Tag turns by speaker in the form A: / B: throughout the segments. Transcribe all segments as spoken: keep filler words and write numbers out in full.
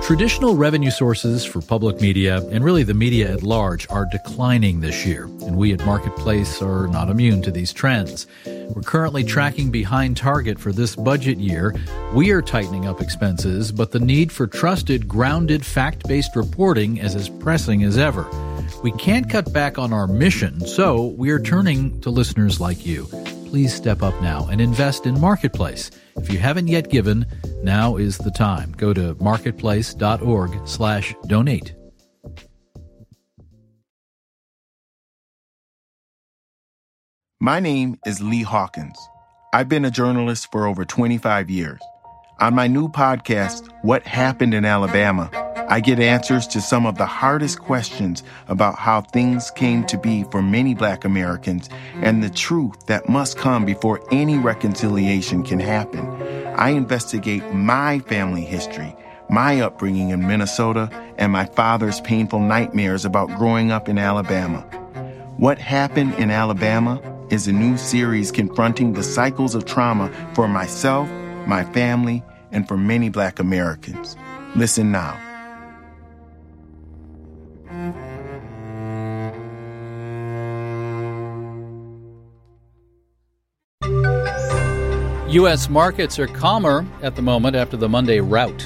A: Traditional revenue sources for public media, and really the media at large, are declining this year, and we at Marketplace are not immune to these trends. We're currently tracking behind target for this budget year. We are tightening up expenses, but the need for trusted, grounded, fact-based reporting is as pressing as ever. We can't cut back on our mission, so we are turning to listeners like you. Please step up now and invest in Marketplace. If you haven't yet given, now is the time. Go to marketplace.org slash donate.
B: My name is Lee Hawkins. I've been a journalist for over twenty-five years. On my new podcast, What Happened in Alabama, I get answers to some of the hardest questions about how things came to be for many Black Americans and the truth that must come before any reconciliation can happen. I investigate my family history, my upbringing in Minnesota, and my father's painful nightmares about growing up in Alabama. What Happened in Alabama is a new series confronting the cycles of trauma for myself, my family, and for many Black Americans. Listen now.
A: U S markets are calmer at the moment after the Monday rout.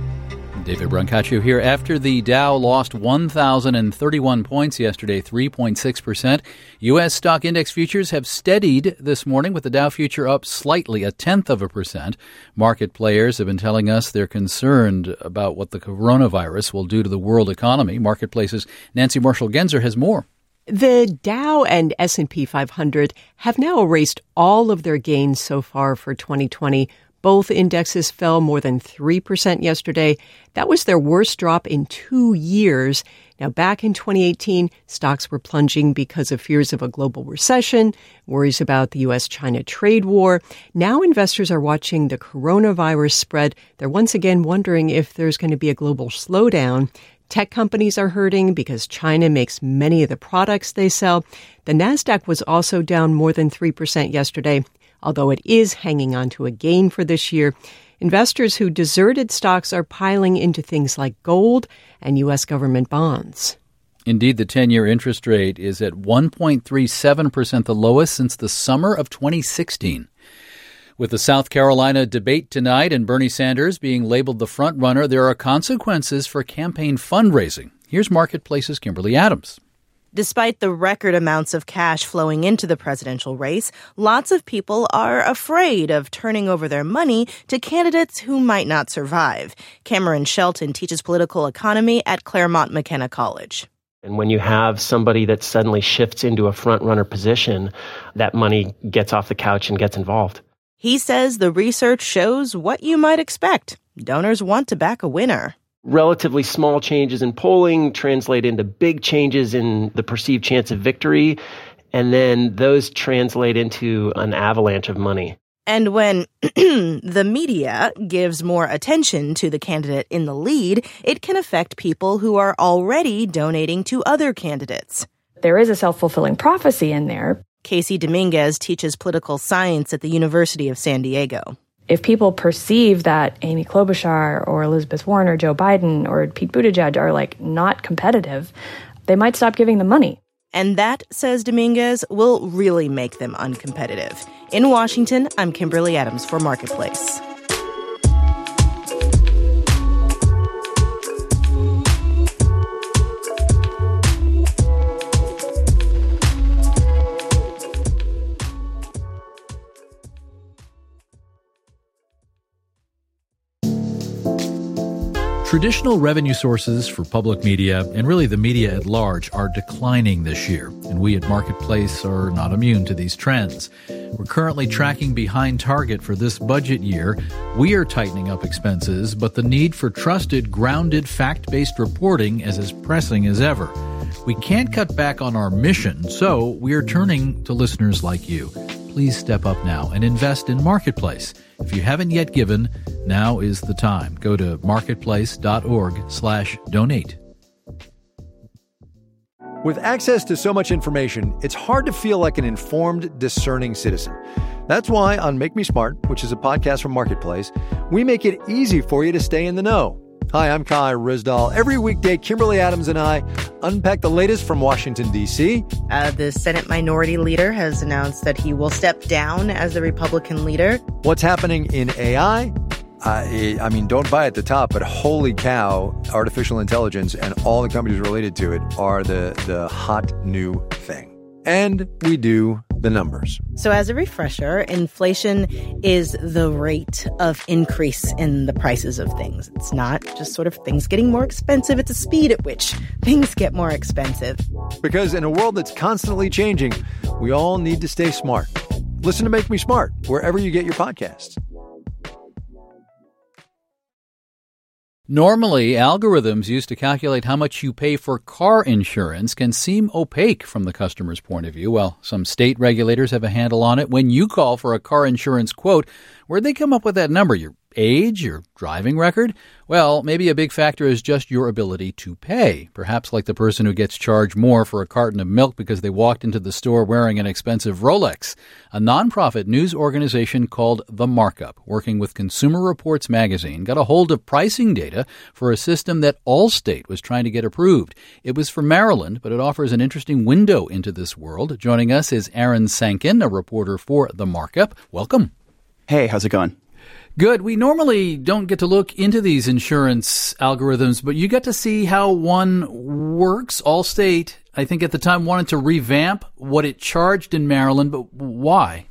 A: David Brancaccio here. After the Dow lost one thousand thirty-one points yesterday, three point six percent. U S stock index futures have steadied this morning with the Dow future up slightly, a tenth of a percent. Market players have been telling us they're concerned about what the coronavirus will do to the world economy. Marketplace's Nancy Marshall-Genzer has more.
C: The Dow and S and P five hundred have now erased all of their gains so far for twenty twenty. Both indexes fell more than three percent yesterday. That was their worst drop in two years. Now, back in twenty eighteen, stocks were plunging because of fears of a global recession, worries about the U S China trade war. Now investors are watching the coronavirus spread. They're once again wondering if there's going to be a global slowdown. Tech companies are hurting because China makes many of the products they sell. The Nasdaq was also down more than three percent yesterday, although it is hanging on to a gain for this year. Investors who deserted stocks are piling into things like gold and U S government bonds.
A: Indeed, the ten-year interest rate is at one point three seven percent, the lowest since the summer of twenty sixteen. With the South Carolina debate tonight and Bernie Sanders being labeled the front-runner, there are consequences for campaign fundraising. Here's Marketplace's Kimberly Adams.
D: Despite the record amounts of cash flowing into the presidential race, lots of people are afraid of turning over their money to candidates who might not survive. Cameron Shelton teaches political economy at Claremont McKenna College.
E: And when you have somebody that suddenly shifts into a front-runner position, that money gets off the couch and gets involved.
D: He says the research shows what you might expect. Donors want to back a winner.
E: Relatively small changes in polling translate into big changes in the perceived chance of victory, and then those translate into an avalanche of money.
D: And when the media gives more attention to the candidate in the lead, it can affect people who are already donating to other candidates.
F: There is a self-fulfilling prophecy in there.
D: Casey Dominguez teaches political science at the University of San Diego.
F: If people perceive that Amy Klobuchar or Elizabeth Warren or Joe Biden or Pete Buttigieg are like not competitive, they might stop giving them money.
D: And that, says Dominguez, will really make them uncompetitive. In Washington, I'm Kimberly Adams for Marketplace.
A: Traditional revenue sources for public media, and really the media at large, are declining this year, and we at Marketplace are not immune to these trends. We're currently tracking behind target for this budget year. We are tightening up expenses, but the need for trusted, grounded, fact-based reporting is as pressing as ever. We can't cut back on our mission, so we are turning to listeners like you. Please step up now and invest in Marketplace. If you haven't yet given, now is the time. Go to marketplace.org slash donate.
G: With access to so much information, it's hard to feel like an informed, discerning citizen. That's why on Make Me Smart, which is a podcast from Marketplace, we make it easy for you to stay in the know. Hi, I'm Kai Rizdal. Every weekday, Kimberly Adams and I unpack the latest from Washington, D C.
D: Uh, the Senate Minority Leader has announced that he will step down as the Republican leader.
G: What's happening in A I? Uh, I mean, don't buy at the top, but holy cow, artificial intelligence and all the companies related to it are the, the hot new thing. And we do the numbers.
D: So as a refresher, inflation is the rate of increase in the prices of things. It's not just sort of things getting more expensive. It's a speed at which things get more expensive.
G: Because in a world that's constantly changing, we all need to stay smart. Listen to Make Me Smart wherever you get your podcasts.
A: Normally, algorithms used to calculate how much you pay for car insurance can seem opaque from the customer's point of view. Well, some state regulators have a handle on it. When you call for a car insurance quote, where'd they come up with that number? Your age, your driving record? Well, maybe a big factor is just your ability to pay. Perhaps like the person who gets charged more for a carton of milk because they walked into the store wearing an expensive Rolex. A nonprofit news organization called The Markup, working with Consumer Reports magazine, got a hold of pricing data for a system that Allstate was trying to get approved. It was for Maryland, but it offers an interesting window into this world. Joining us is Aaron Sankin, a reporter for The Markup. Welcome.
H: Hey, how's it going?
A: Good. We normally don't get to look into these insurance algorithms, but you get to see how one works. Allstate, I think at the time, wanted to revamp what it charged in Maryland, but why?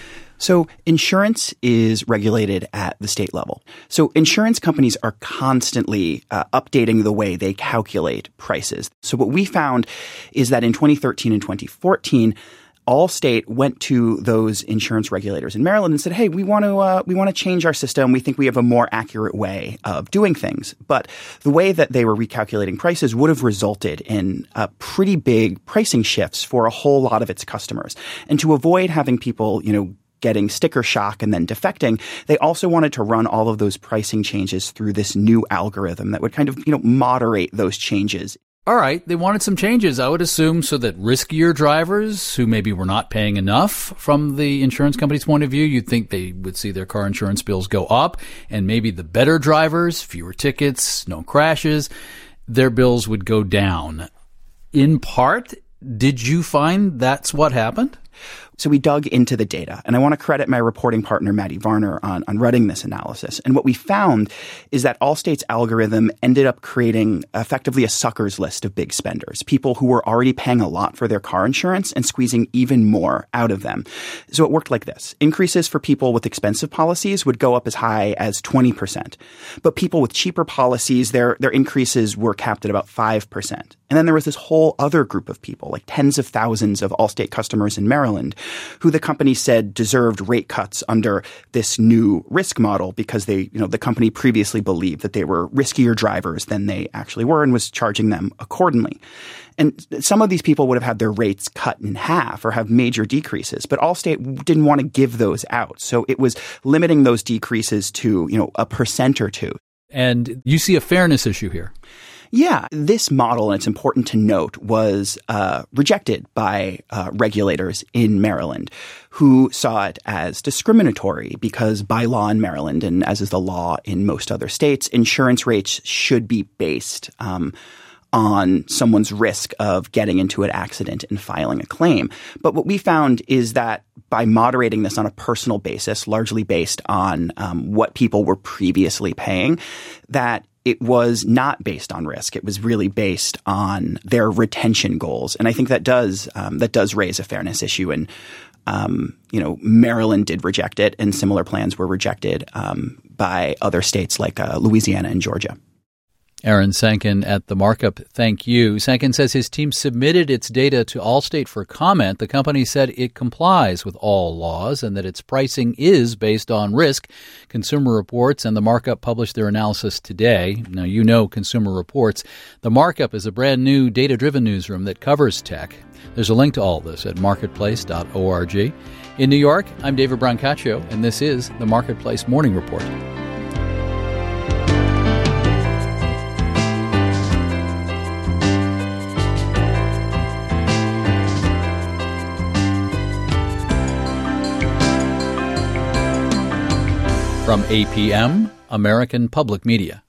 H: So insurance is regulated at the state level. So insurance companies are constantly uh, updating the way they calculate prices. So what we found is that in twenty thirteen and twenty fourteen, Allstate went to those insurance regulators in Maryland and said, "Hey, we want to uh, we want to change our system. We think we have a more accurate way of doing things." But the way that they were recalculating prices would have resulted in uh, pretty big pricing shifts for a whole lot of its customers. And to avoid having people, you know, getting sticker shock and then defecting, they also wanted to run all of those pricing changes through this new algorithm that would kind of, you know, moderate those changes.
A: All right, they wanted some changes, I would assume, so that riskier drivers who maybe were not paying enough from the insurance company's point of view, you'd think they would see their car insurance bills go up, and maybe the better drivers, fewer tickets, no crashes, their bills would go down. In part, did you find that's what happened?
H: So we dug into the data, and I want to credit my reporting partner, Maddie Varner, on, on running this analysis. And what we found is that Allstate's algorithm ended up creating effectively a suckers list of big spenders, people who were already paying a lot for their car insurance and squeezing even more out of them. So it worked like this. Increases for people with expensive policies would go up as high as twenty percent. But people with cheaper policies, their, their increases were capped at about five percent. And then there was this whole other group of people, like tens of thousands of Allstate customers in Maryland, who the company said deserved rate cuts under this new risk model because they, you know, the company previously believed that they were riskier drivers than they actually were and was charging them accordingly. And some of these people would have had their rates cut in half or have major decreases, but Allstate didn't want to give those out. So it was limiting those decreases to, you know, a percent or two.
A: And you see a fairness issue here.
H: Yeah, this model, and it's important to note, was uh, rejected by uh, regulators in Maryland who saw it as discriminatory because by law in Maryland, and as is the law in most other states, insurance rates should be based um, on someone's risk of getting into an accident and filing a claim. But what we found is that by moderating this on a personal basis, largely based on um, what people were previously paying, that it was not based on risk. It was really based on their retention goals. And I think that does um, that does raise a fairness issue. And, um, you know, Maryland did reject it, and similar plans were rejected um, by other states like uh, Louisiana and Georgia.
A: Aaron Sankin at The Markup, thank you. Sankin says his team submitted its data to Allstate for comment. The company said it complies with all laws and that its pricing is based on risk. Consumer Reports and The Markup published their analysis today. Now, you know Consumer Reports. The Markup is a brand new data-driven newsroom that covers tech. There's a link to all this at marketplace dot org. In New York, I'm David Brancaccio, and this is The Marketplace Morning Report. From A P M, American Public Media.